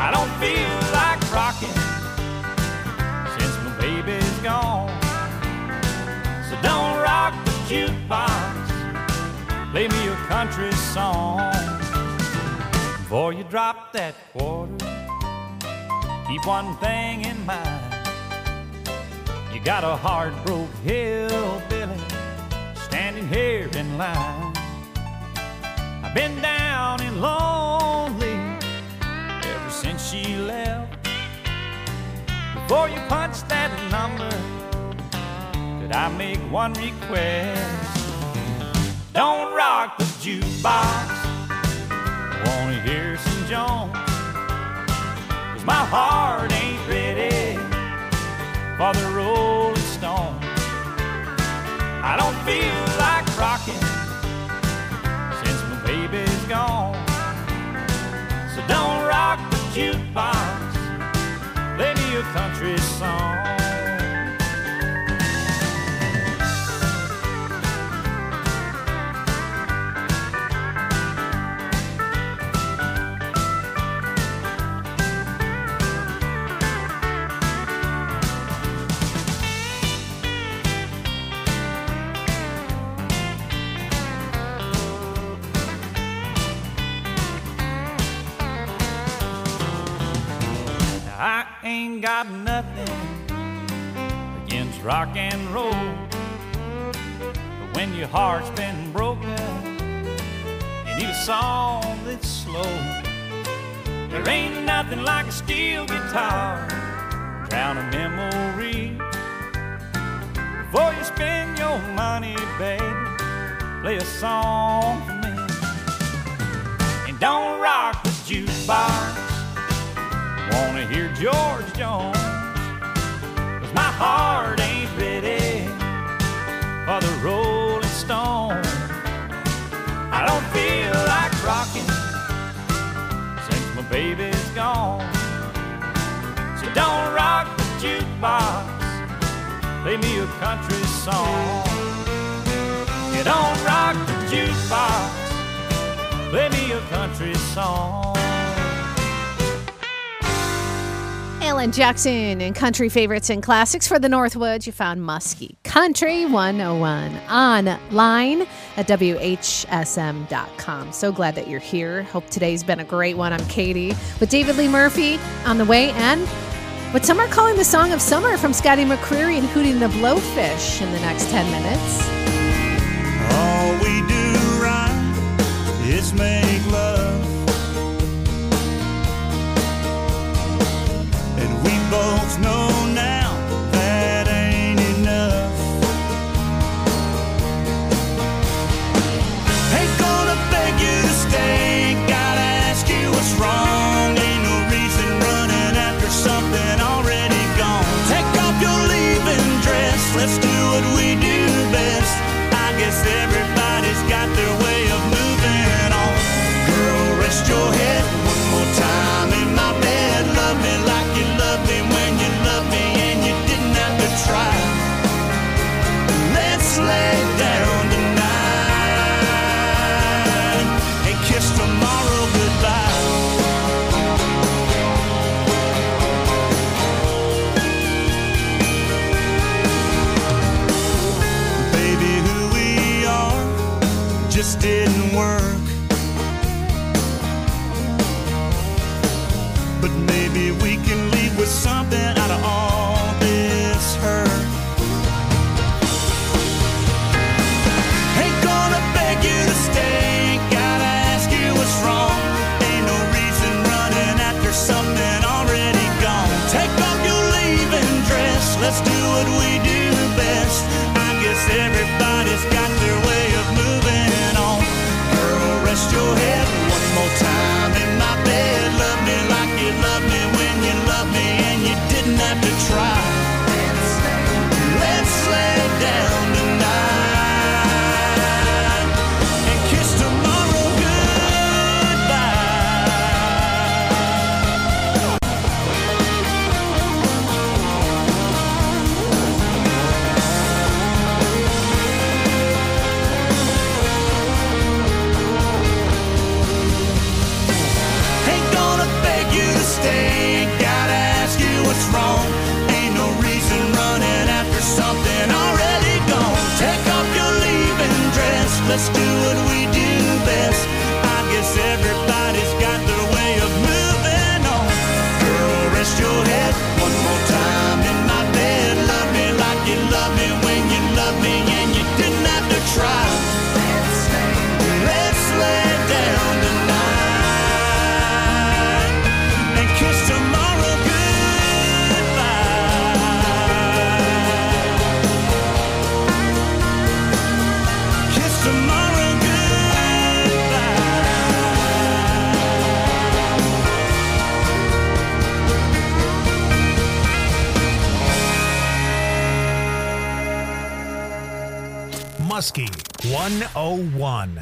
I don't feel like rocking since my baby's gone. So don't rock the jukebox, play me a country song. Before you drop that quarter, keep one thing in mind. You got a hard-broke hillbilly standing here in line. I've been down and lonely ever since she left. Before you punch that number, could I make one request? Don't rock the jukebox, I wanna hear some Jones, 'cause my heart ain't ready for the Rolling Stones. I don't feel like rocking since my baby's gone. So don't rock the jukebox, play me a country song. I ain't got nothing against rock and roll, but when your heart's been broken, you need a song that's slow. There ain't nothing like a steel guitar, drown a memory. Before you spend your money, baby, play a song for me. And don't rock the jukebox, wanna hear George Jones, 'cause my heart ain't ready for the Rolling Stones. I don't feel like rocking since my baby's gone. So don't rock the jukebox, play me a country song. You don't rock the jukebox, play me a country song. Alan Jackson and country favorites and classics for the Northwoods. You found Muskie Country 101 online at WHSM.com. So glad that you're here. Hope today's been a great one. I'm Katie with David Lee Murphy on the way, and what some are calling the song of summer from Scotty McCreery and Hootie and the Blowfish in the next 10 minutes. All we do right is make love, and we both know now that ain't enough. Ain't gonna beg you to stay, gotta ask you what's wrong. Ain't no reason running after something already gone. Take off your leaving dress, let's do what we do best. I guess everybody's got their way of moving on. Girl, rest your head one more time in my bed. Love me like you loved me when you loved me and you didn't have to try. Let's lay down tonight and kiss tomorrow goodbye. Baby, who we are just didn't work, but maybe we can leave with something out of all this hurt. Ain't gonna beg you to stay, gotta ask you what's wrong. Ain't no reason running after something already gone. Take off your leaving dress, let's do what we do best. I guess everybody's got their way of moving on. Girl, rest your head one more time in my bed. Love me like you loved me when you loved me and you didn't have to try. Let's lay down tonight and kiss tomorrow goodbye. Muskie 101.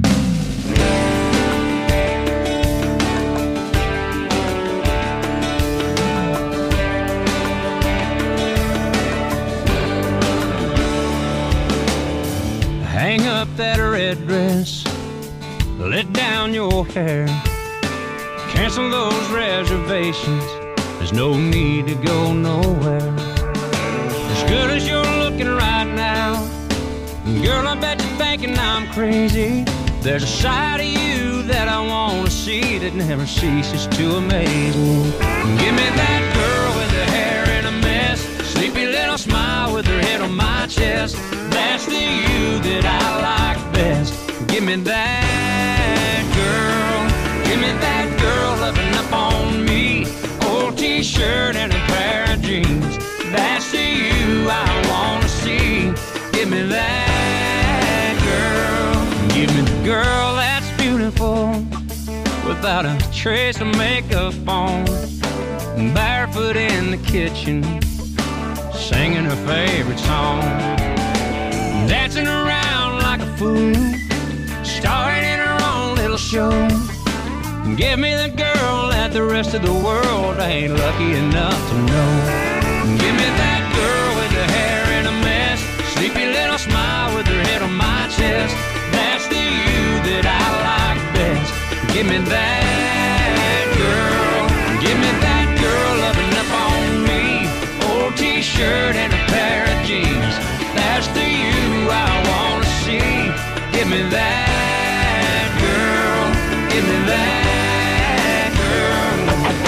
Hang up that red dress, let down your hair, cancel those reservations, there's no need to go nowhere. As good as you're looking right now, girl, I bet you're thinking I'm crazy. There's a side of you that I want to see that never ceases to amaze me. Give me that girl with her hair in a mess, sleepy little smile with her head on my chest. That's the you that I like best. Give me that girl. Give me that girl loving up on me. Old t-shirt and a pair of jeans. That's the you I want to see. Give me that girl. Give me the girl that's beautiful, without a trace of makeup on, barefoot in the kitchen, singing her favorite song, dancing around like a fool, starring in her own little show. Give me the girl that the rest of the world ain't lucky enough to know. Give me that girl with her hair in a mess, sleepy little smile with her head on my chest. That's the you that I like best. Give me that girl. Give me that girl loving up on me. Old t-shirt and a pair of jeans. That's the you I want to see. Give me that girl. Give me that girl.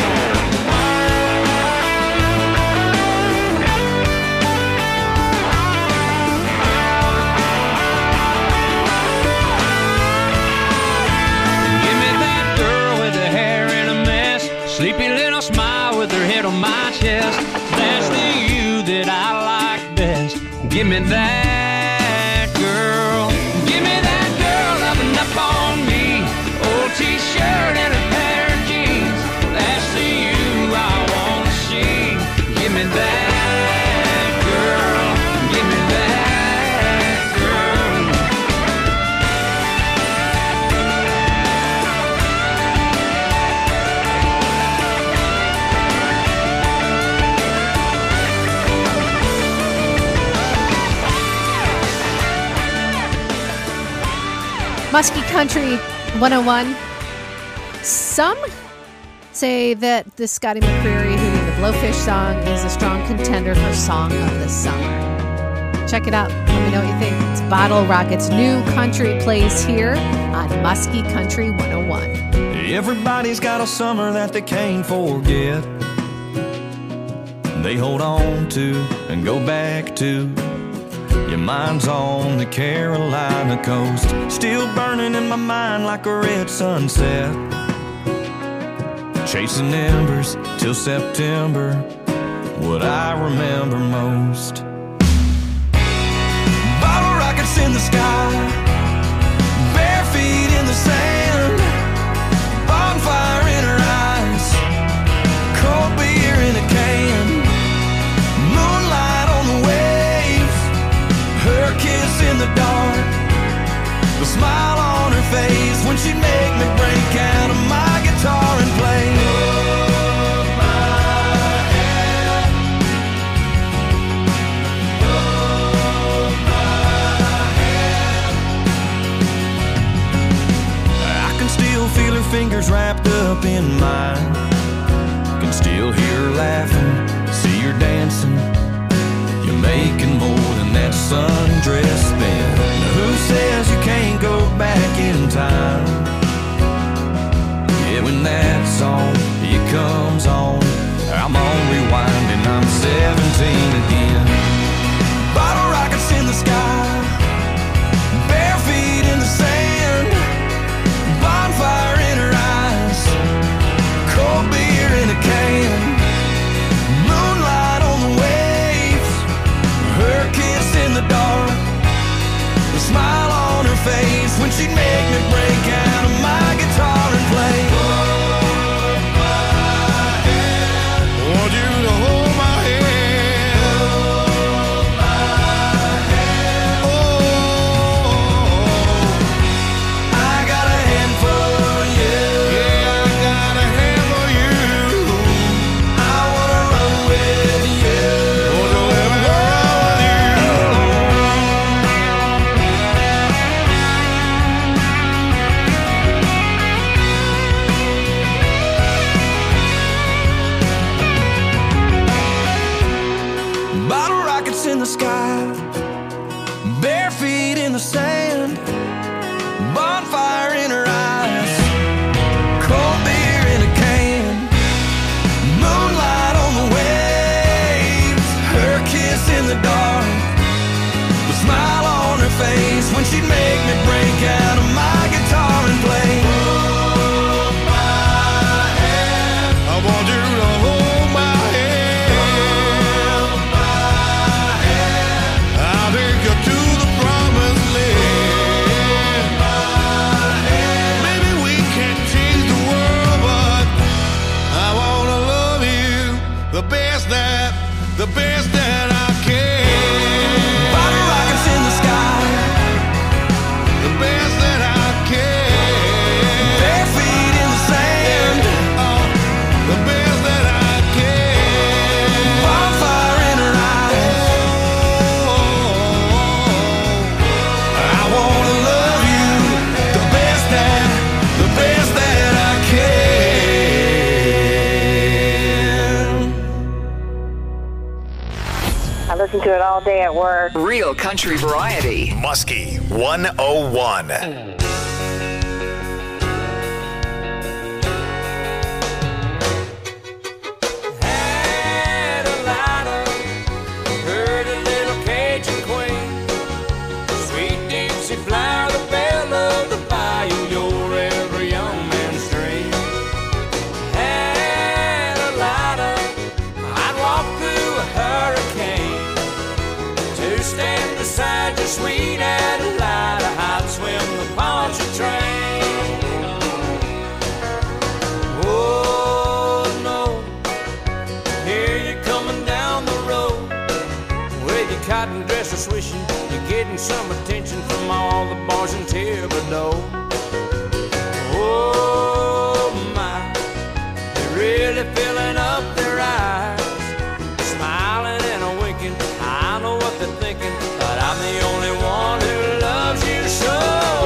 Give me that girl with her hair in a mess, sleepy little smile with her head on my chest. That's the you that I like best. Give me that girl. Give me that girl loving up on me. Old t-shirt and a pair of jeans. That's the you I want to see. Give me that girl. Give me that girl. Muskie Country 101. Some say that the Scotty McCreery Who Knew the Blowfish song is a strong contender for Song of the Summer. Check it out. Let me know what you think. It's Bottle Rocket's New Country plays here on Muskie Country 101. Everybody's got a summer that they can't forget. They hold on to and go back to. Your mind's on the Carolina coast, still burning in my mind like a red sunset. Chasing embers till September, what I remember most. Bottle rockets in the sky, bare feet in the sand, bonfire in her eyes, cold beer in a can, moonlight on the waves, her kiss in the dark, the smile on her face when she'd make me break out of my guitar and play. Hold my hand, hold my hand. I can still feel her fingers wrapped up in mine, can still hear her laughing, see her dancing. You're making more than that sundress spin. Now who says you can't go back in time? Yeah, when that song, it comes on, I'm on rewind and I'm 17 again. Bottle rockets in the sky, bare feet in the sand, bonfire in her eyes, cold beer in a can, moonlight on the waves, her kiss in the dark, the smile on her face when she'd make me break out of my guitar and play. Hold my hand, want you to hold my hand. listen to it all day at work. Real country variety. Muskie 101. Flower, the belle of the bayou, you're every young man's dream. Had a lighter, I'd walk through a hurricane to stand beside your sweet Adelida. I'd swim the Pontchartrain. Oh no, here you're coming down the road with your cotton dresser swishing. Getting some attention from all the bars in Thibodeau. Oh my, they're really filling up their eyes, smiling and a winking. I know what they're thinking, but I'm the only one who loves you so.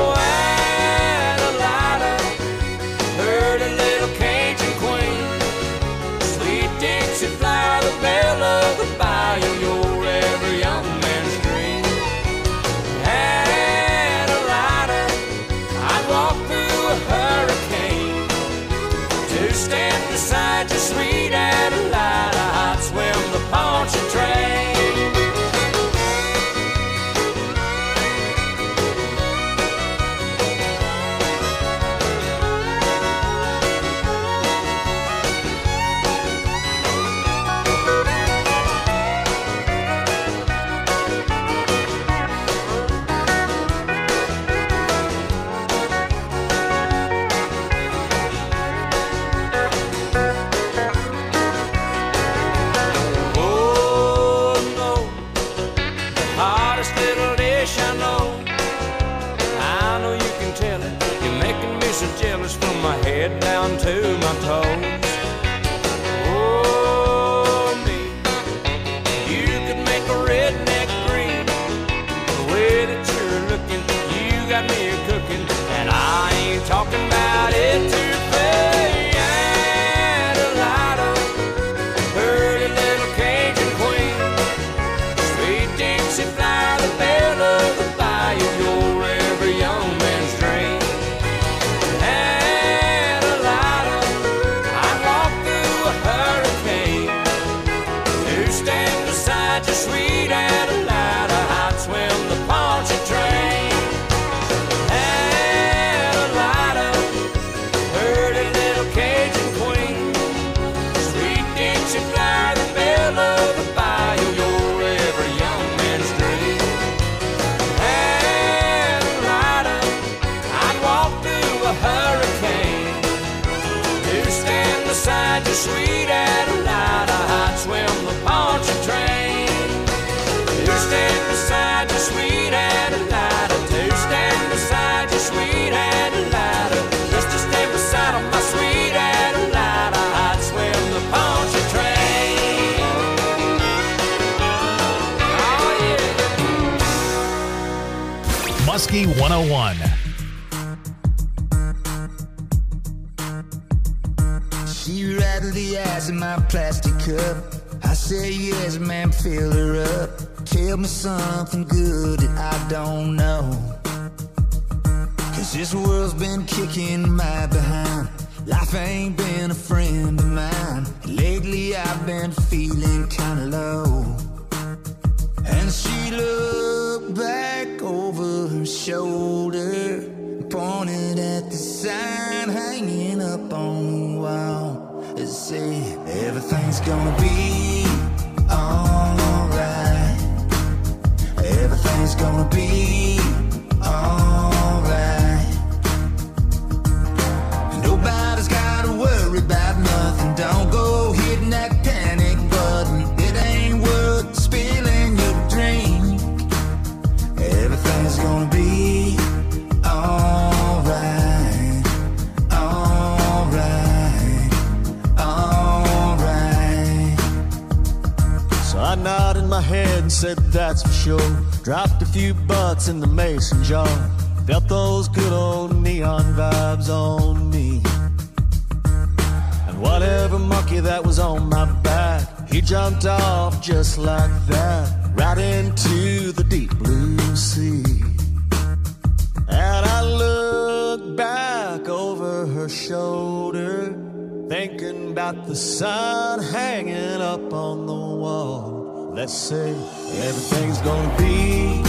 Adelida, pretty little Cajun queen, sweet Dixie flower, the belle of the bayou, you're every young man's dream. Hurricane to stand beside your sweet Adelida. I'd swim the Pontchartrain. Jealous from my head down to my toes. Oh, me, you could make a redneck green. The way that you're looking, you got me cooking, and I ain't talking about it to pay. Adelida, pretty little Cajun queen, sweet Dixie flower, the belle of the bayou, you're every young man's dream. Sweet Adelida, I'd swim the Pontchartrain. Adelida, pretty little Cajun queen, sweet Dixie flower, the belle of the bayou, you're every young man's dream. Adelida, I'd walk through a hurricane to stand beside your sweet Adelida. I'd swim the Pontchartrain. Stand beside your sweet Adelida, to stand beside your sweet Adelida, just to stand beside my sweet Adelida, I'd swim the Pontchartrain. Oh yeah. Muskie 101. She rattled the ice in my plastic cup. I said yes, man, fill her up. Tell me something good that I don't know, 'cause this world's been kicking my behind. Life ain't been a friend of mine. Lately I've been feeling kinda low. And she looked back over her shoulder, pointed at the sign hanging up on the wall. It said, everything's gonna be alright. Everything's gonna be alright. Nobody's gotta worry about nothing. Don't go hitting that panic button. It ain't worth spilling your drink. Everything's gonna be alright. Alright. Alright. So I nodded my head and said that's for sure. Dropped a few bucks in the mason jar. Felt those good old neon vibes on me. And whatever monkey that was on my back, he jumped off just like that. right into the deep blue sea. And I look back over her shoulder, thinking about the sun hanging up on the wall. Let's say everything's gonna be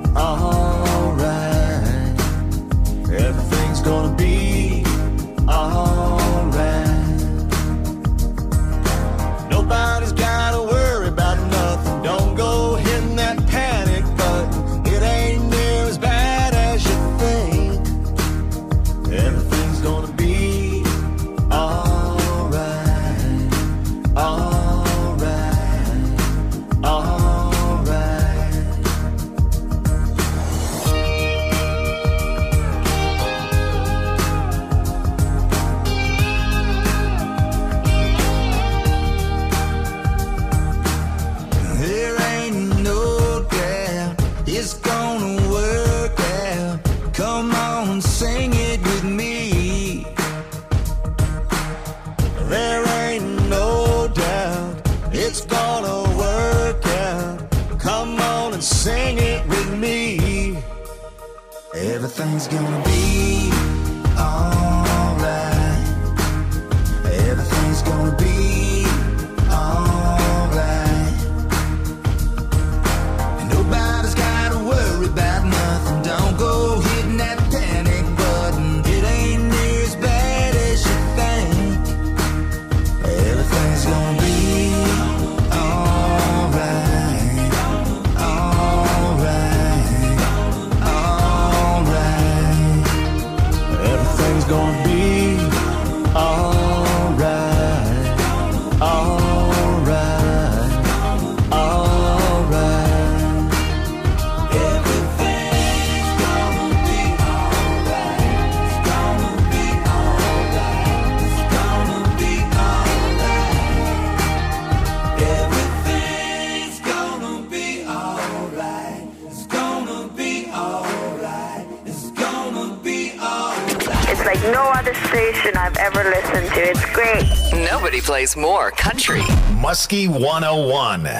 alright. Everything's gonna be alright. Nobody's gotta worry about nothing. Don't go hitting that panic button. It ain't near as bad as you think. Everything's gonna be alright. Alright. Alright. There ain't no doubt it's gonna work out. Come on, sing it with me. There ain't no doubt it's gonna work out. Come on and sing it with me. Everything's gonna be alright. Everything's gonna be alright. And nobody's gotta worry about nothing. Don't go hitting that panic button. It ain't near as bad as you think. Everything's gonna be alright. Alright. Alright. Everything's gonna be alright. Alright. Alright. Everything's gonna be alright. It's gonna be alright. It's gonna be alright. Everything's gonna be alright. It's gonna be alright. It's gonna be alright. It's like no other station I've ever listened to. It's great. Nobody plays more country. Muskie 101.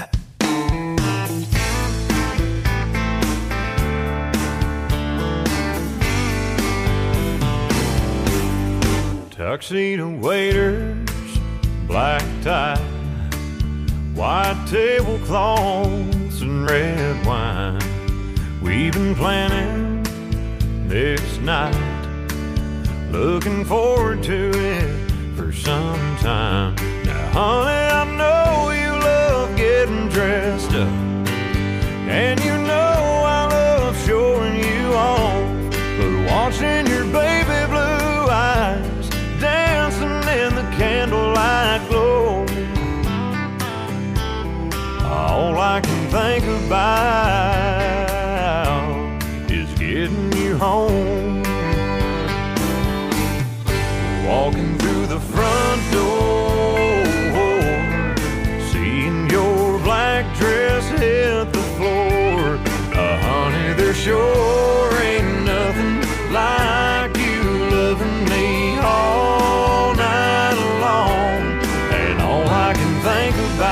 Tuxedo waiters, black tie, white tablecloths and red wine. We've been planning this night, looking forward to it for some time. Now, honey, I know you love getting dressed up, and you know I love showing you off. But watching your baby blue eyes dancing in the candlelight glow, all I can think about is getting you home. Walking through the front door, seeing your black dress hit the floor. Honey, there sure ain't nothing like you loving me all night long. And all I can think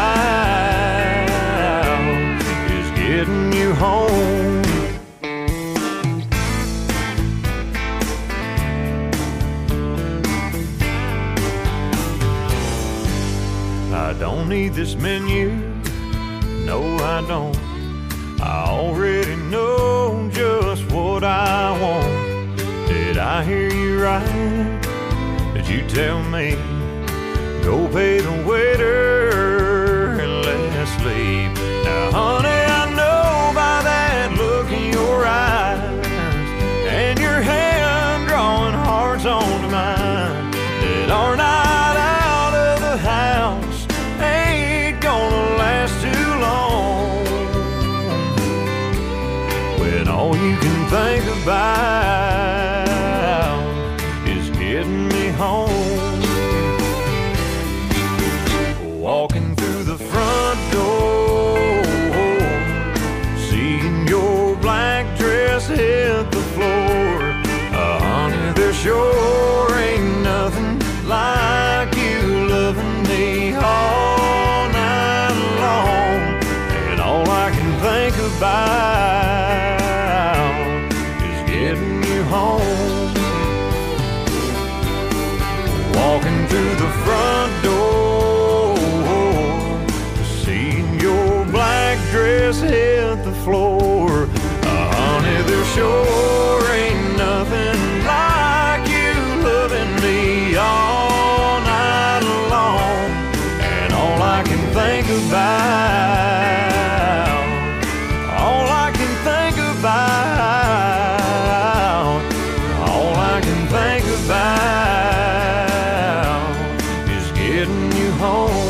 about is getting you home. I don't need this menu, no I don't. I already know just what I want. Did I hear you right? Did you tell me, go pay the waiter and let's leave? Now honey, I know by that look in your eyes and your hand drawing hearts onto mine, that our night out of the house ain't gonna last too long, when all you can think about is getting me home. Walking through the front door, floor. Honey, there sure ain't nothing like you loving me all night long. And all I can think about, all I can think about, all I can think about is getting you home.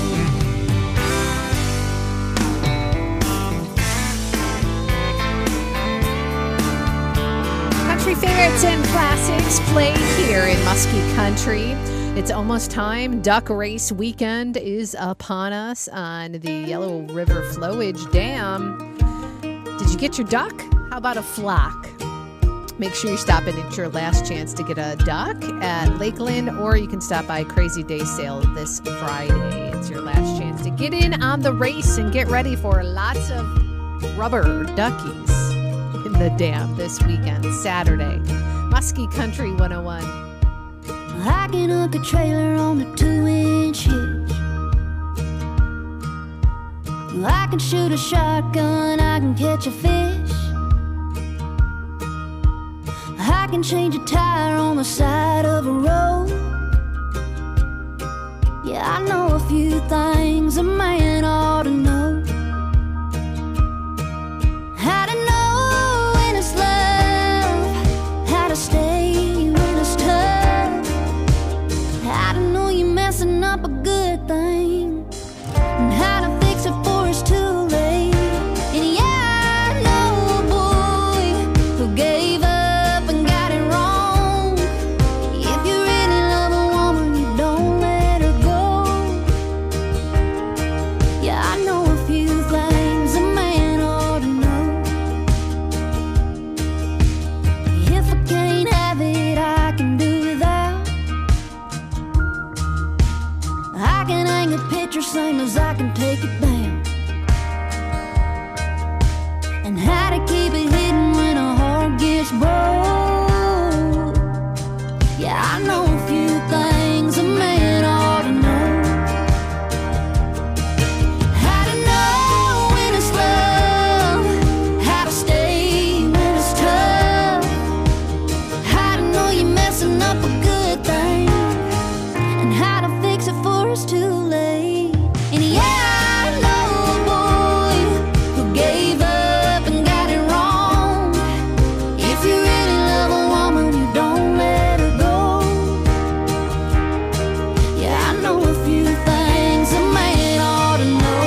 Country favorites and classics played here in Muskie Country. It's almost time. Duck race weekend is upon us on the Yellow River Flowage Dam. Did you get your duck? How about a flock? Make sure you stop in at your last chance to get a duck at Lakeland, or you can stop by Crazy Day Sale this Friday. It's your last chance to get in on the race and get ready for lots of rubber duckies in the dam this weekend, Saturday. Muskie Country 101. I can hook a trailer on a 2-inch hitch. I can shoot a shotgun, I can catch a fish. I can change a tire on the side of a road. Yeah, I know a few things a man ought to know. How to know when it's love, how to stay when it's tough, how to know you're messing up a good thing, and how to fix it before it's too late. And yeah, I know a boy who gave up and got it wrong. If you really love a woman, you don't let her go. Yeah, I know a few things a man ought to know. If I can't have it, I can do without. I can hang a picture same as I can take it down. And how to keep it hidden when a heart gets broke. Yeah, I know a few things a man ought to know. How to know when it's love, how to stay when it's tough, how to know you're messing up a good thing, and how to fix it before it's too late. And yeah, I know a boy who gave up and got it wrong. If you really love a woman, you don't let her go. Yeah, I know a few things a man ought to know.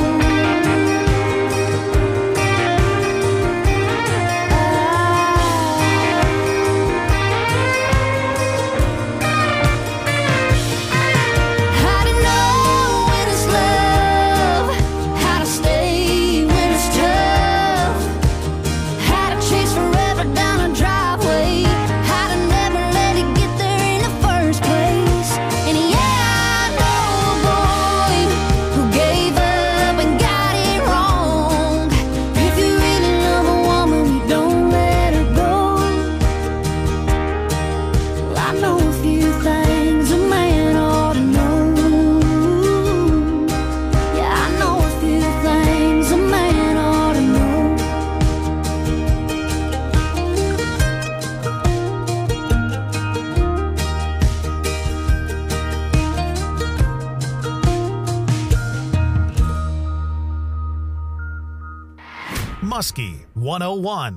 How to know when it's love, how to stay when it's tough, how to chase forever down a driveway, how to never let it get there in the first place. And yeah, I know a boy who gave up and got it wrong. If you really love a woman, you don't let her go. Well, I know a few things a man ought to know. Yeah, I know a few things a man ought to know. Muskie 101.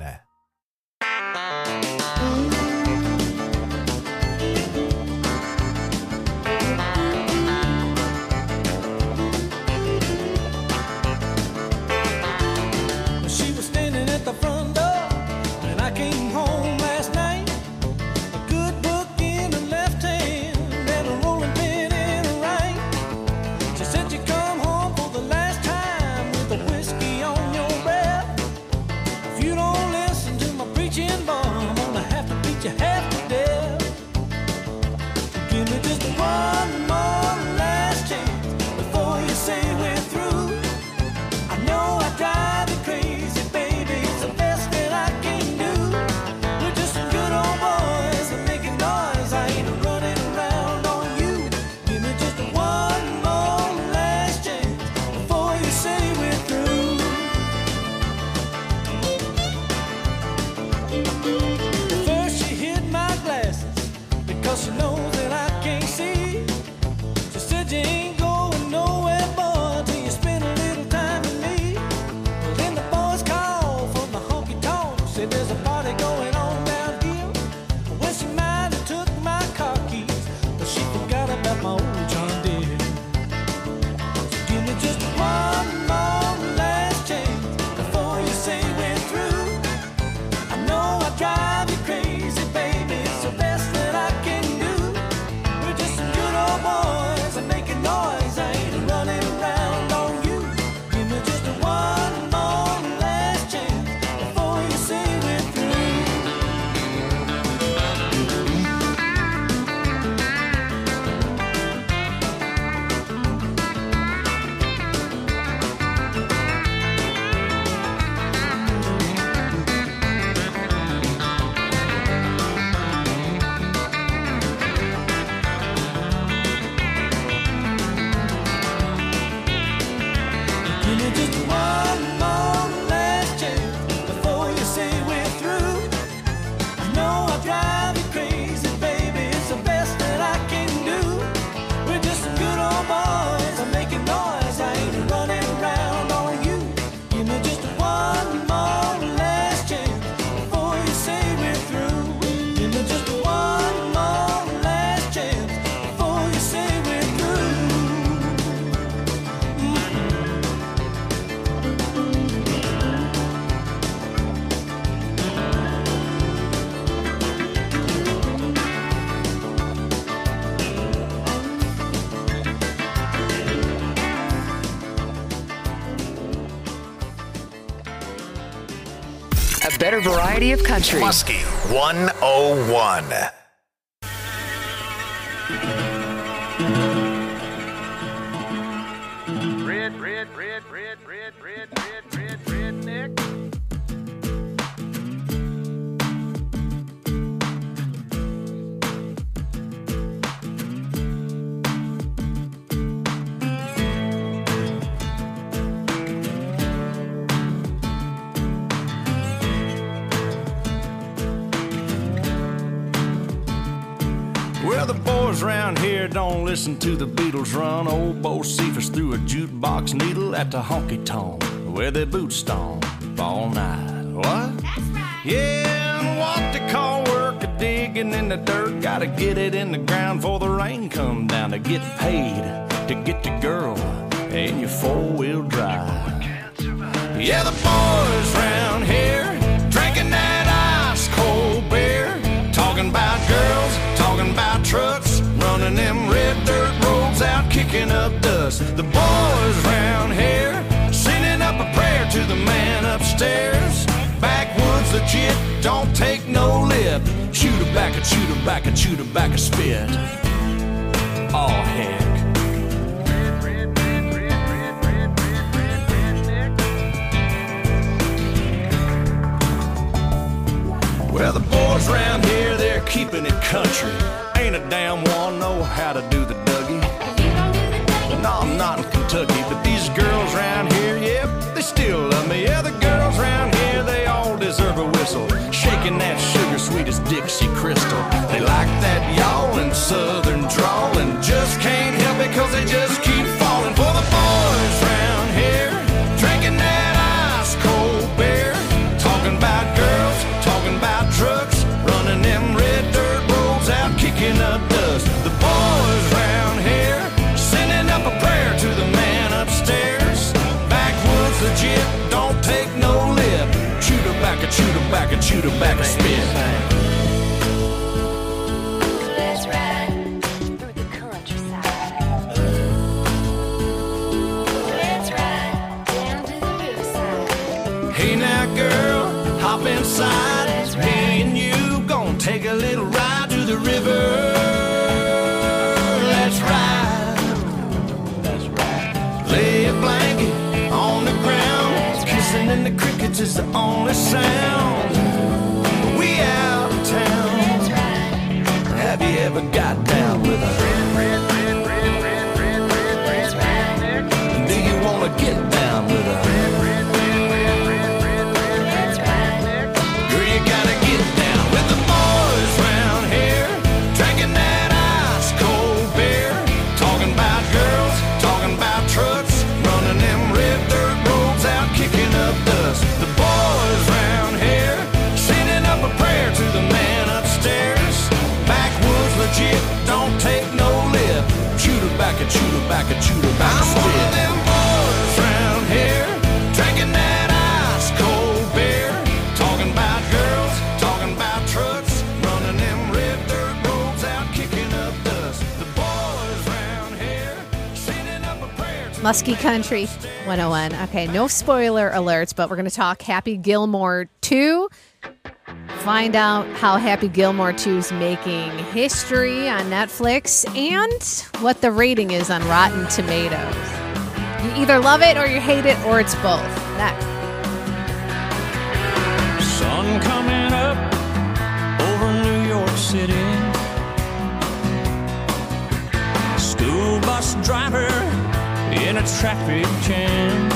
She was standing at the front door when I came home last night. A good book in her left hand and a rolling pin in her right. She said you come home for the last time with a whiskey on your breath. If you don't listen to my preaching bar, I'm gonna have to beat you half to death. Give me just one more last chance before you say we're through. I know I drive you crazy, baby, it's the best that I can do. We're just some good old boys and making noise. I ain't running around on you. Give me just one more last better variety of country. Muskie 101. Redneck. Well, the boys around here don't listen to the Beatles run. Old Bo Cephas threw a jukebox needle at the honky-tonk where they boot stomp all night. What? That's right. Yeah, and what they call work a digging in the dirt. Gotta get it in the ground before the rain come down to get paid, to get the girl in your four-wheel drive. Yeah, the boys round here drinking that ice-cold beer, talking about girls, talking about trucks, running them red dirt roads out, kicking up dust. The boys round here sending up a prayer to the man upstairs. Backwoods legit, don't take no lip. Shoot her back, shoot her back, shoot her back a spit. Oh heck. Well, the boys around here, they're keeping it country. Ain't a damn one know how to do the Dougie. No, I'm not in Kentucky, but these girls around here, yep, they still love me. Yeah, the girls around here, they all deserve a whistle. Shaking that sugar sweet as Dixie Crystal. They like that yawling southern drawl and just can't help it cause they just keep falling for the boys around here. Drinking that ice cold beer, talking about girls, talking about trucks, running them red dirt roads out, kicking up dust. The boys round here sending up a prayer to the man upstairs. Backwoods legit, don't take no lip. Shoot her back and shoot her back and shoot her back and spit. Let's ride through the countryside. Let's ride down to the riverside. Hey now girl, hop inside. Me and you gon' take a little ride to the river. Let's ride. That's right. Lay a blanket on the ground. Kissing in the crickets is the only sound. We out of town. Let's ride. Have you ever got down with a Let's ride. do you wanna get down with a Let's ride. girl, you gotta get down with the boys round here, drinking that ice cold beer, talking about girls, talking about trucks, running them red dirt roads out, kicking up dust. The boys round here sending up a prayer to the man upstairs. Backwoods legit, don't take no lip. Shoot her back and shoot her back and shoot her back. I'm one of them boys round here, drinking that ice cold beer, talking about girls, talking about trucks, running them red dirt roads out, kicking up dust. The boys round here sending up a prayer to Muskie Country 101. Okay, no spoiler alerts, but we're going to talk Happy Gilmore 2. Find out how Happy Gilmore 2 is making history on Netflix and what the rating is on Rotten Tomatoes. You either love it or you hate it, or it's both. Next. Sun coming up over New York City. School bus driver in a traffic jam,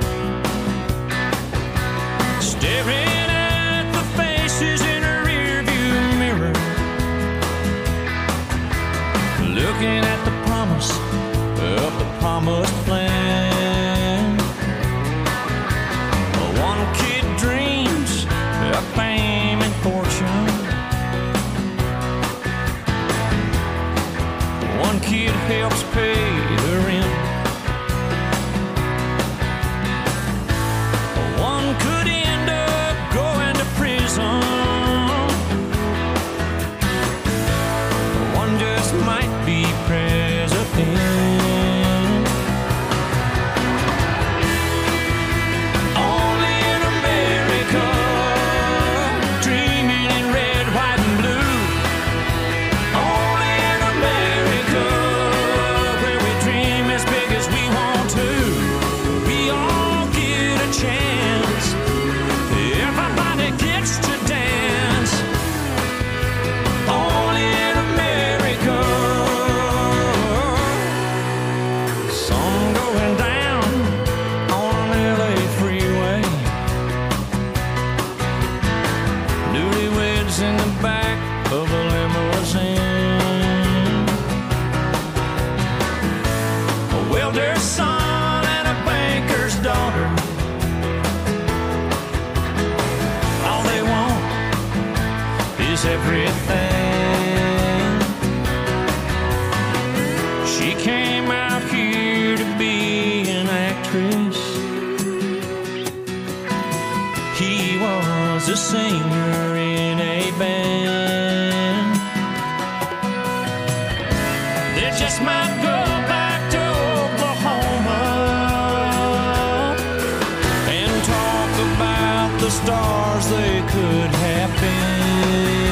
staring at the faces in a rearview mirror, looking at the promise of the promised land. One kid dreams of fame and fortune. One kid helps pay the rent. One could end up going to prison. One just might be president. builder's son and a banker's daughter. All they want is everything. She came out here to be an actress. He was a singer in a band. They just might go back to Oklahoma and talk about the stars they could have been.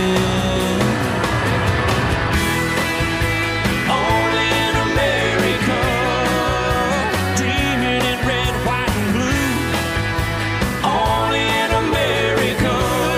Only in America, dreaming in red, white, and blue. Only in America.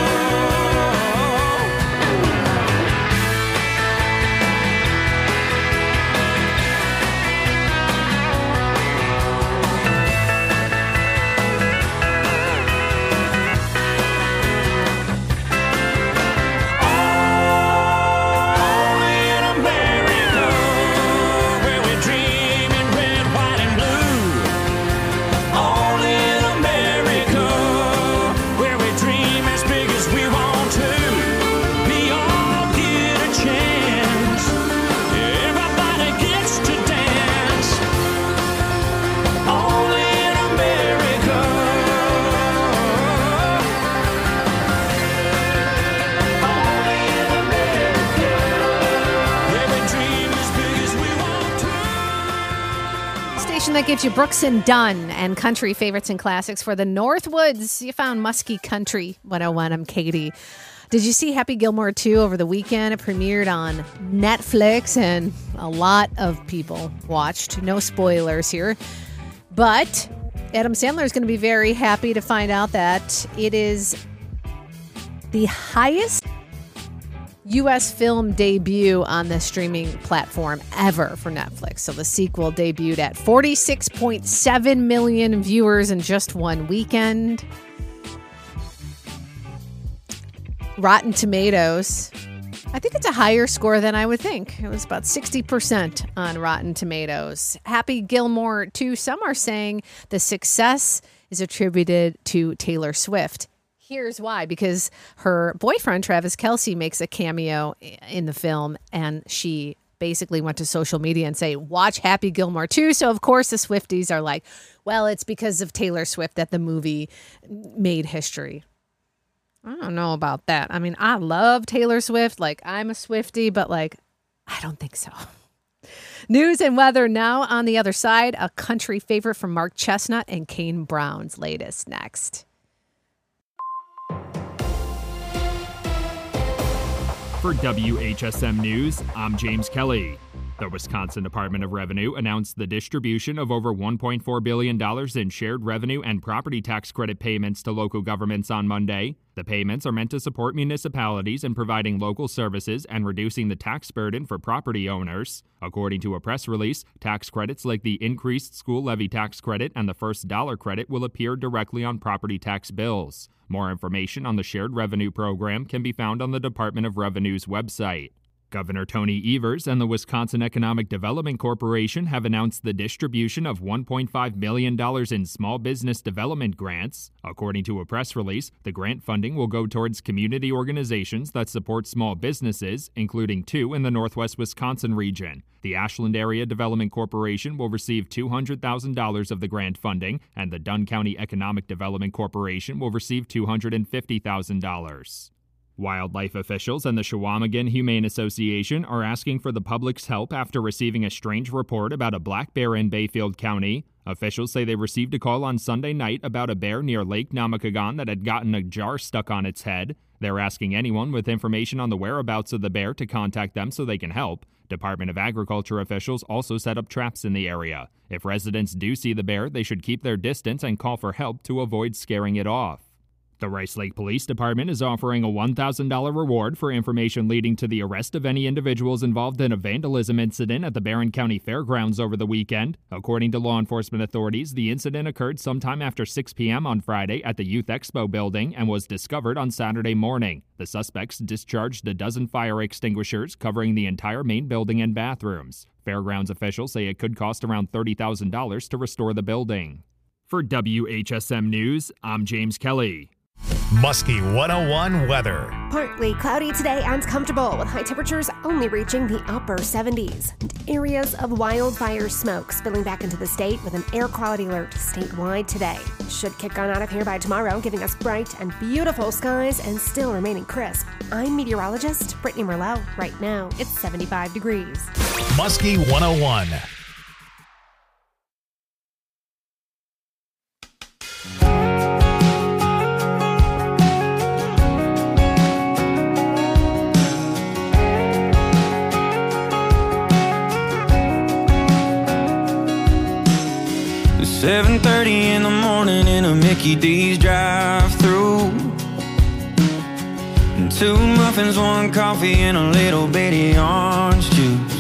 Only in America, where we dream in red, white, and blue. Only in America, where we dream as big as we want to. We all get a chance. Everybody gets to dance. Only in America. Only in America, where we dream as big as we want to. Station that gives you Brooks and Dunn and country favorites and classics for the Northwoods. You found Muskie Country 101. I'm Katie. Did you see Happy Gilmore 2 over the weekend? It premiered on Netflix and a lot of people watched. No spoilers here. But Adam Sandler is going to be very happy to find out that it is the highest U.S. film debut on the streaming platform ever for Netflix. So the sequel debuted at 46.7 million viewers in just one weekend. Rotten Tomatoes, I think it's a higher score than I would think. It was about 60% on Rotten Tomatoes. Happy Gilmore 2, some are saying the success is attributed to Taylor Swift. Here's why, because her boyfriend, Travis Kelce, makes a cameo in the film, and she basically went to social media and say, watch Happy Gilmore 2. So, of course, the Swifties are like, well, it's because of Taylor Swift that the movie made history. I don't know about that. I mean, I love Taylor Swift. Like, I'm a Swiftie, but, like, I don't think so. News and weather now on the other side. A country favorite from Mark Chestnut and Kane Brown's latest next. For WHSM News, I'm James Kelly. The Wisconsin Department of Revenue announced the distribution of over $1.4 billion in shared revenue and property tax credit payments to local governments on Monday. The payments are meant to support municipalities in providing local services and reducing the tax burden for property owners. According to a press release, tax credits like the increased school levy tax credit and the first dollar credit will appear directly on property tax bills. More information on the shared revenue program can be found on the Department of Revenue's website. Governor Tony Evers and the Wisconsin Economic Development Corporation have announced the distribution of $1.5 million in small business development grants. According to a press release, the grant funding will go towards community organizations that support small businesses, including 2 in the Northwest Wisconsin region. The Ashland Area Development Corporation will receive $200,000 of the grant funding, and the Dunn County Economic Development Corporation will receive $250,000. Wildlife officials and the Chequamegon Humane Association are asking for the public's help after receiving a strange report about a black bear in Bayfield County. Officials say they received a call on Sunday night about a bear near Lake Namakagon that had gotten a jar stuck on its head. They're asking anyone with information on the whereabouts of the bear to contact them so they can help. Department of Agriculture officials also set up traps in the area. If residents do see the bear, they should keep their distance and call for help to avoid scaring it off. The Rice Lake Police Department is offering a $1,000 reward for information leading to the arrest of any individuals involved in a vandalism incident at the Barron County Fairgrounds over the weekend. According to law enforcement authorities, the incident occurred sometime after 6 p.m. on Friday at the Youth Expo building and was discovered on Saturday morning. The suspects discharged a dozen fire extinguishers covering the entire main building and bathrooms. Fairgrounds officials say it could cost around $30,000 to restore the building. For WHSM News, I'm James Kelly. Muskie 101 weather. Partly cloudy today and comfortable, with high temperatures only reaching the upper 70s. And areas of wildfire smoke spilling back into the state with an air quality alert statewide today. Should kick on out of here by tomorrow, giving us bright and beautiful skies and still remaining crisp. I'm meteorologist Brittany Merlot. Right now, it's 75 degrees. Muskie 101. It's 7:30 in the morning in a Mickey D's drive-thru. And 2 muffins, 1 coffee, and a little bitty orange juice.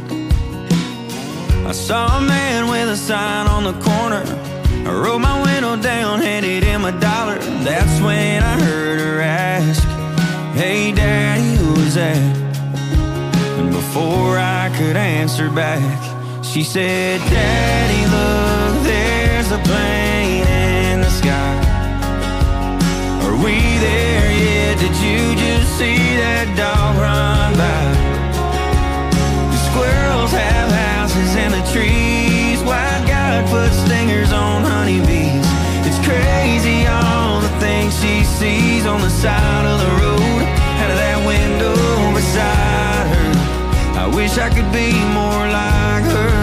I saw a man with a sign on the corner. I rolled my window down, handed him $1. That's when I heard her ask, "Hey Daddy, who was that?" And before I could answer back, she said, "Daddy, look, there's a plane in the sky. Are we there yet? Did you just see that dog run by? The squirrels have houses in the trees. White God put stingers on honeybees. It's crazy all the things she sees on the side of the road, out of that window beside her. I wish I could be more like her.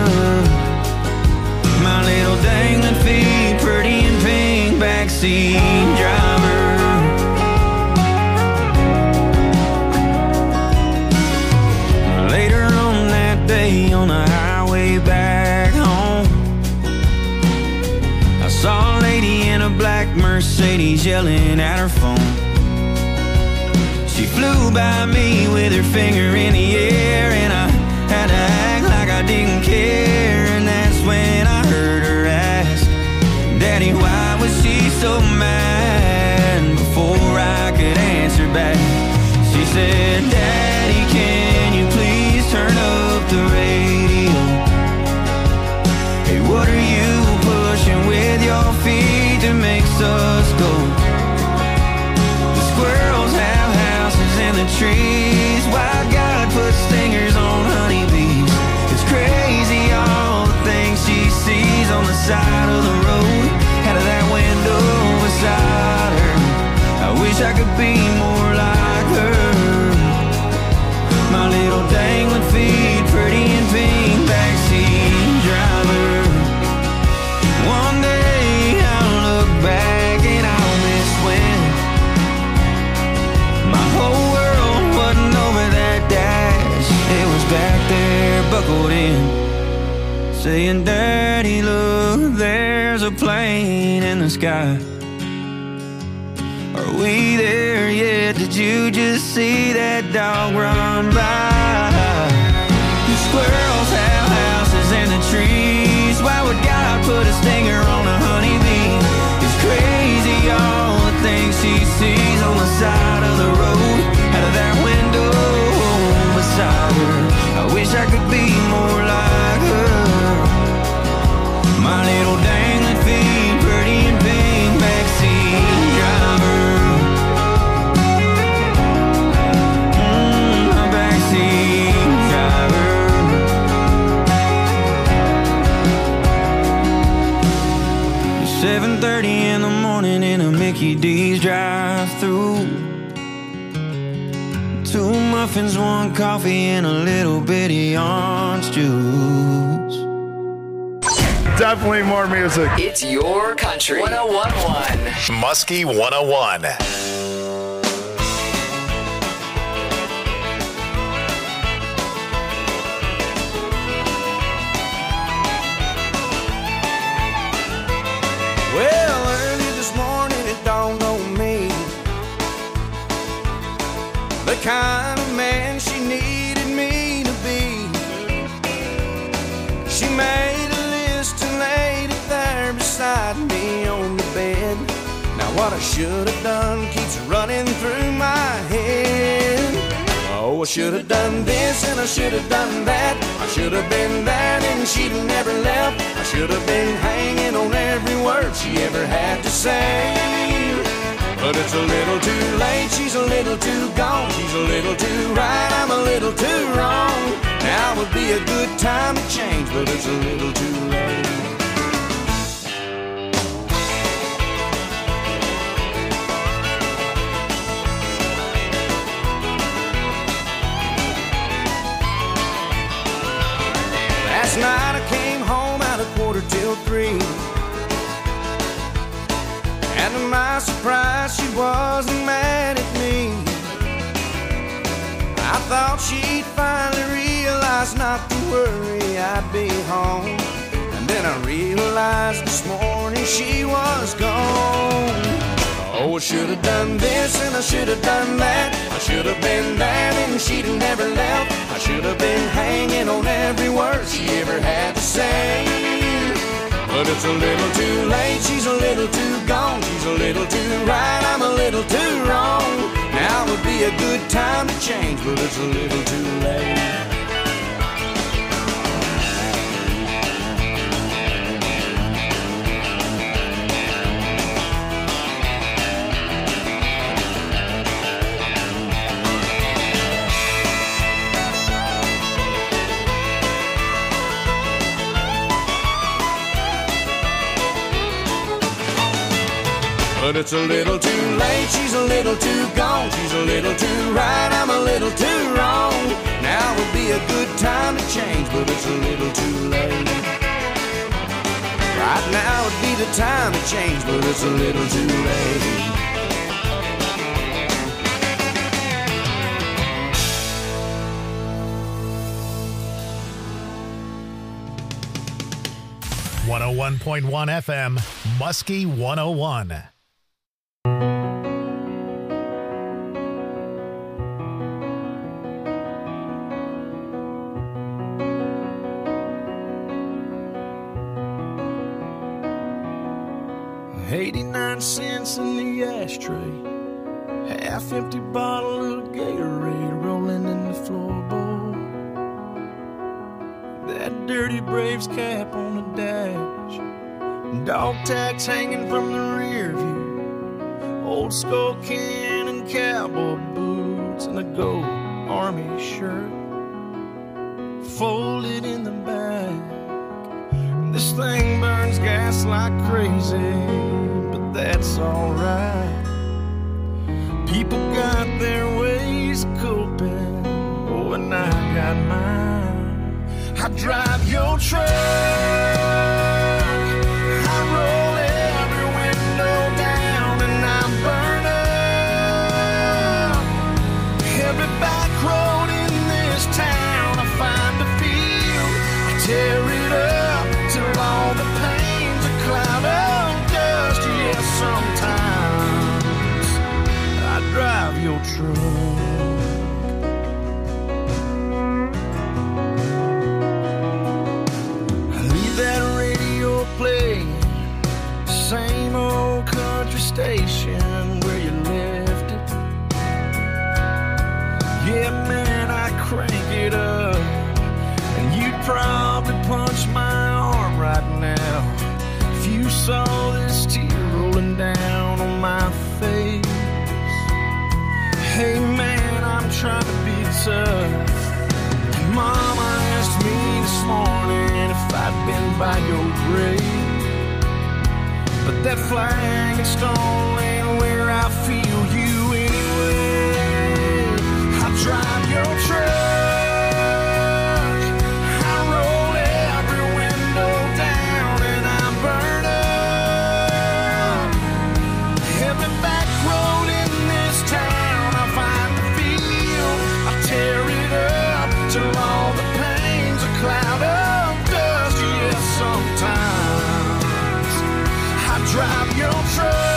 My little dangling feet, pretty and pink, backseat driver." Later on that day on the highway back home, I saw a lady in a black Mercedes yelling at her phone. She flew by me with her finger in the air, and I had to act like I didn't care. And that's when I heard her ask, "Daddy, why was she so mad?" And before I could answer back, she said, "Daddy, can you please turn up the radio? Hey, what are you pushing with your feet that makes us go? The squirrels have houses in the trees. Why God put stingers on honeybees? It's crazy all the things she sees on the side of the road, out of that window beside her. I wish I could be more like her. My little dangling feet, pretty and pink, backseat driver. One day I'll look back and I'll miss when my whole world wasn't over that dash. It was back there buckled in, saying, "Daddy, look, there's a plane in the sky. Are we there yet? Did you just see that dog run by? The squirrels have houses in the trees. Why would God put a stinger on a honeybee? It's crazy all the things she sees on the side of the road, out of that window beside her. I wish I could be more like her. My little dangling feet, pretty and pink, backseat driver." A backseat driver. 7:30 in the morning in a Mickey D's drive-thru. 2 muffins, 1 coffee, and a little bitty orange juice. Definitely more music. It's your country. 101.1. Muskie 101. Well, early this morning it dawned on me, the kind of man she needed me to be. She made a list and laid it there beside me on the bed. Now what I should have done keeps running through my head. Oh, I should have done this and I should have done that. I should have been there and she'd never left. I should have been hanging on every word she ever had to say. But it's a little too late, she's a little too gone. She's a little too right, I'm a little too wrong. Now would be a good time to change, but it's a little too late. Last night I came home at 2:45. And to my surprise, she wasn't mad at me. I thought she'd finally realize not to worry, I'd be home. And then I realized this morning she was gone. Oh, I should have done this and I should have done that. I should have been there and she'd have never left. I should have been hanging on every word she ever had to say. But it's a little too late, she's a little too gone. She's a little too right, I'm a little too wrong. Now would be a good time to change, but it's a little too late. But it's a little too late, she's a little too gone. She's a little too right, I'm a little too wrong. Now would be a good time to change, but it's a little too late. Right now would be the time to change, but it's a little too late. .1 FM, Muskie 101. $0.89 in the ashtray, half-empty bottle of Gatorade rolling in the floorboard. That dirty Braves cap on the dash, dog tags hanging from the rear view, old skull can and cowboy boots, and a gold army shirt folded in the back. This thing burns gas like crazy, but that's alright. People got their ways of coping, oh, and I got mine. I drive your truck, I roll every window down, and I burn up every back road in this town. I find a field, I tear it up till all the pain's a cloud of dust. Yes, sometimes I drive your truck. That radio playing, same old country station where you left it. Yeah, man, I crank it up, and you'd probably punch my arm right now if you saw this tear rolling down on my face. Hey, man, I'm trying to be tough. Mama asked me this morning if I'd been by your grave, but that flag and stone ain't where I feel you anyway. I drive your truck, I roll every window down, and I burn up every back road in this town. I find the field, I tear it up till all the pain's a cloud of dust. Yes, sometimes I drive your truck.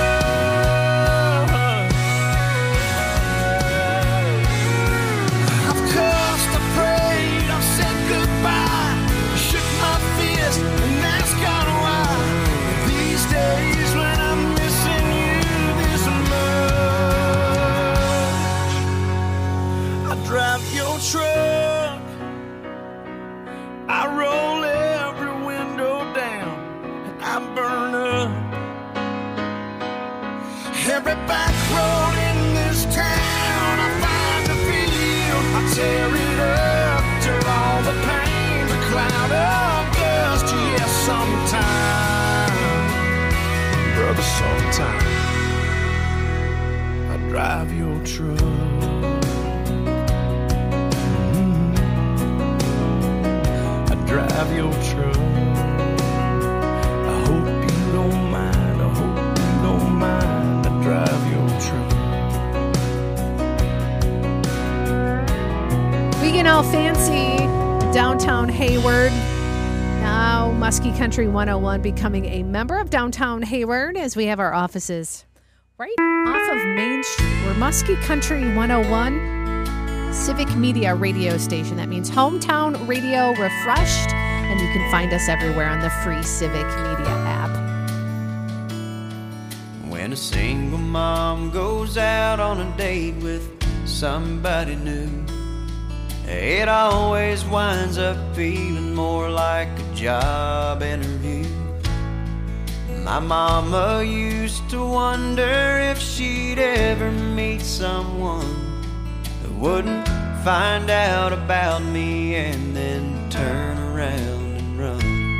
I've cussed, I prayed, I've said goodbye, shook my fist and asked God why. These days when I'm missing you this much, I drive your truck. every back road in this town. I find the field, I tear it up till all the pain's a cloud of dust. Yes, sometime, brother, sometime I drive your truck. Drive your truck. I hope you don't mind. I hope you don't mind. I drive your truck. We get all fancy. Downtown Hayward. Now Muskie Country 101 becoming a member of Downtown Hayward as we have our offices right off of Main Street. We're Muskie Country 101. Civic Media radio station. That means hometown radio refreshed, and you can find us everywhere on the free Civic Media app. When a single mom goes out on a date with somebody new, it always winds up feeling more like a job interview. My mama used to wonder if she'd ever meet someone wouldn't find out about me and then turn around and run.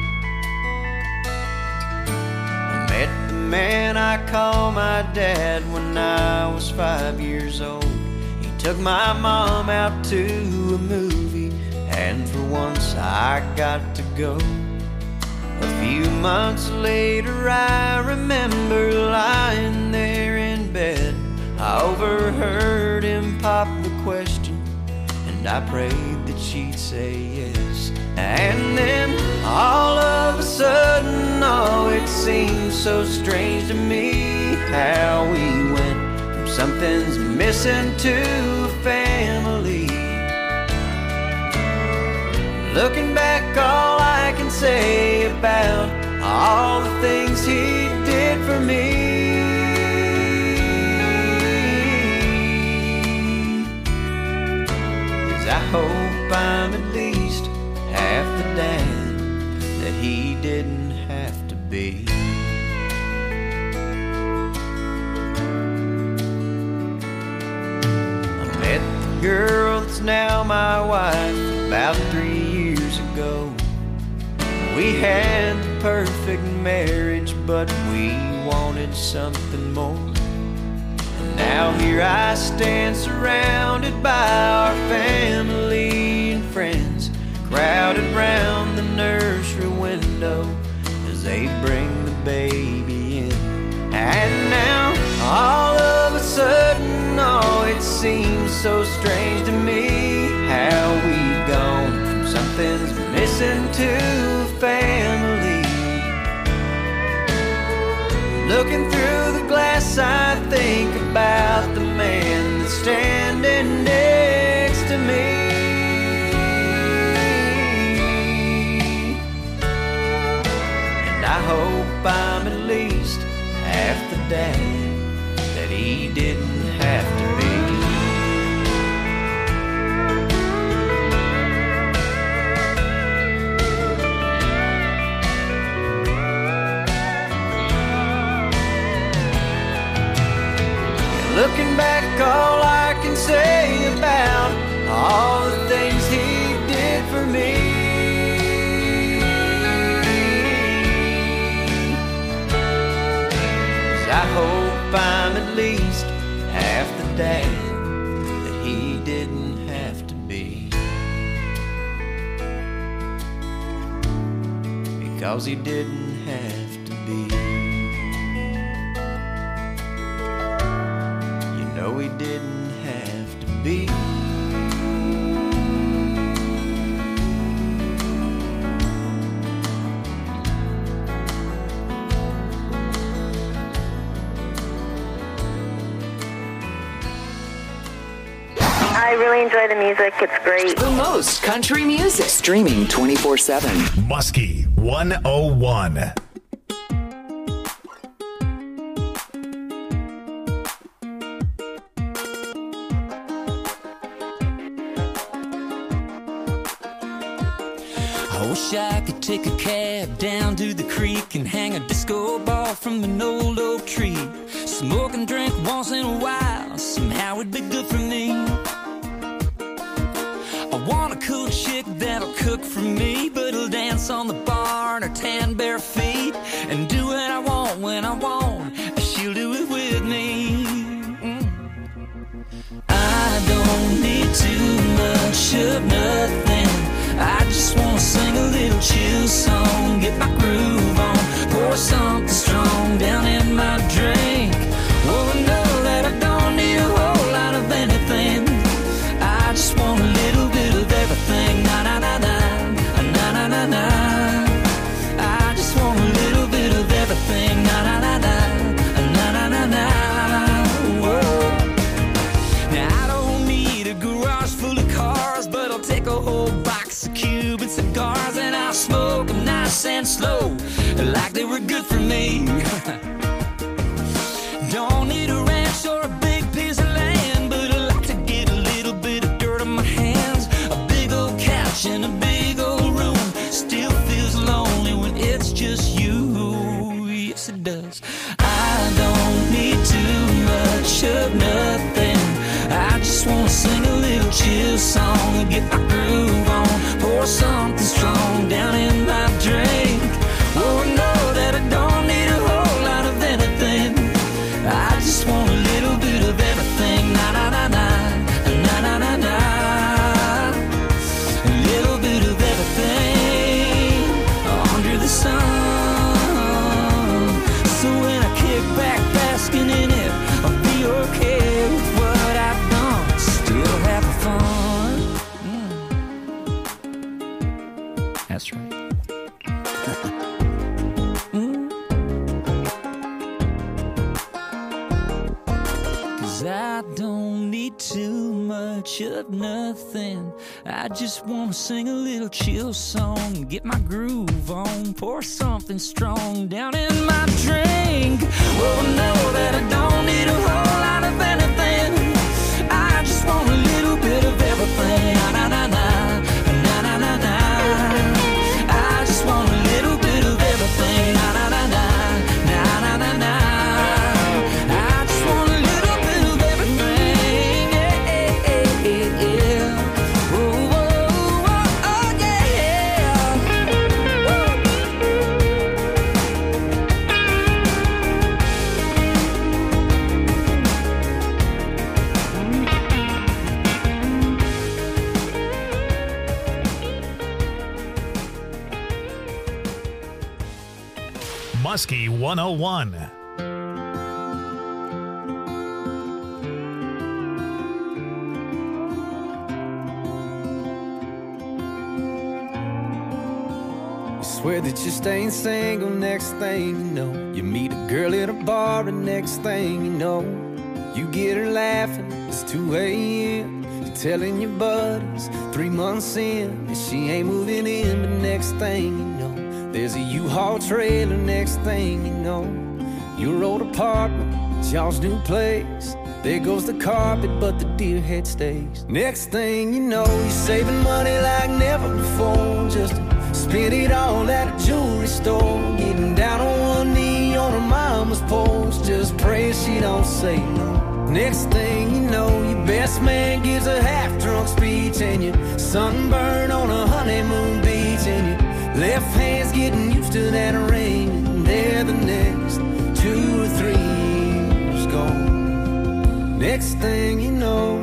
I met the man I call my dad when I was 5 years old. He took my mom out to a movie, and for once I got to go. A few months later I remember lying there in bed. I overheard him pop the question, and I prayed that she'd say yes. And then all of a sudden, oh, it seemed so strange to me how we went from something's missing to a family. Looking back, all I can say about all the things he did for me I hope I'm at least half the dad that he didn't have to be. I met the girl that's now my wife about 3 years ago. We had the perfect marriage, but we wanted something more. Now here I stand surrounded by our family and friends, crowded round the nursery window as they bring the baby in. And now all of a sudden, oh, it seems so strange to me how we've gone from something's missing to a family. Looking through the glass, I think about the man that's standing next to me. And I hope I'm at least half the dad that he didn't have to be. Looking back, all I can say about all the things he did for me is I hope I'm at least half the dad that he didn't have to be, because he didn't have to be. No, he didn't have to be. I really enjoy the music. It's great. The most country music. Streaming 24/7. Muskie 101. I wish I could take a cab down to the creek and hang a disco ball from an old oak tree. Smoke and drink once in a while, somehow it'd be good for me. I want a cool chick that'll cook for me, but it'll dance on the bar in her tan bare feet and do what I want when I want. She'll do it with me. I don't need too much of nothing. I just wanna sing a little chill song, get my groove on, pour something strong down in my drink. Oh, I know that I don't need a whole lot of anything. I just want a little bit of everything. Na na na na, na na na na. I just want a little bit of everything. Na na na na, na na na na. Whoa. Now I don't need a garage full of cars, but I'll take a whole box of Cuban cigars and I'll smoke them nice and slow, like they were good for me. Don't need a ranch or a big piece of land, but I like to get a little bit of dirt on my hands. A big old couch in a big old room still feels lonely when it's just you. Yes, it does. I don't need too much of nothing. I just wanna sing a little chill song and get my groove on, pour something strong down in my drink. Oh, I know that I don't need a whole lot of anything. I just want a little bit of everything. Na na na na, na na na na. A little bit of everything under the sun. So when I kick back basking in it, I'll be okay with what I've done, still having fun. That's right. I don't need too much of nothing. I just wanna sing a little chill song, get my groove on, pour something strong down in my drink. Oh, know that I don't need a whole lot of anything. I just want a little bit of everything. Na na na na, na na na na. I just want a little bit of everything. Na na na na, na na na na. Muskie 101. Swear that you're staying single, next thing you know, you meet a girl at a bar, and next thing you know, you get her laughing, it's 2 a.m. You're telling your buddies 3 months in, and she ain't moving in, but next thing you know, there's a U-Haul trailer. Next thing you know, your old apartment, it's y'all's new place. There goes the carpet, but the deer head stays. Next thing you know, you're saving money like never before, just to spend it all at a jewelry store. Getting down on one knee on her mama's porch, just pray she don't say no. Next thing you know, your best man gives a half-drunk speech, and you're sunburned on a honeymoon beach, and your left hand's getting used to that ring, and there the next 2 or 3 years gone. Next thing you know,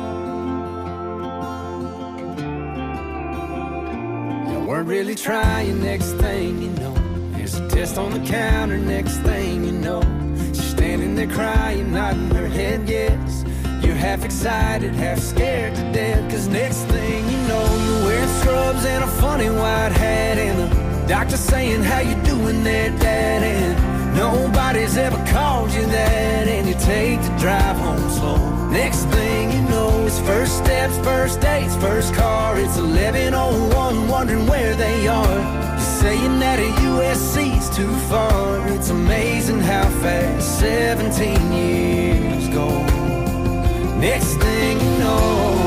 you weren't really trying. Next thing you know, there's a test on the counter. Next thing you know, she's standing there crying, nodding her head yes. You're half excited, half scared to death, 'cause next thing you know, you're wearing scrubs and a funny white hat, and the doctor saying, how you doing there, Dad? And nobody's ever called you that, and you take the drive home slow. Next thing you know, it's first steps, first dates, first car. It's 11:01, wondering where they are. You're saying that a USC's too far. It's amazing how fast 17 years go. Next thing you know,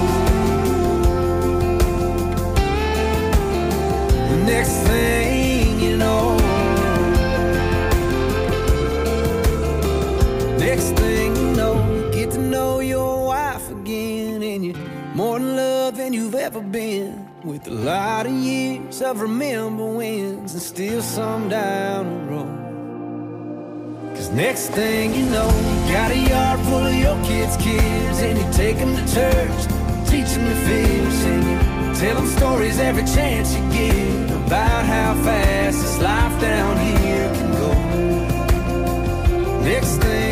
the next thing you know, ever been, with a lot of years of remember wins and still some down the road. Cause next thing you know, you got a yard full of your kids' and you take them to church, teach them to fish, and you tell them stories every chance you get about how fast this life down here can go. Next thing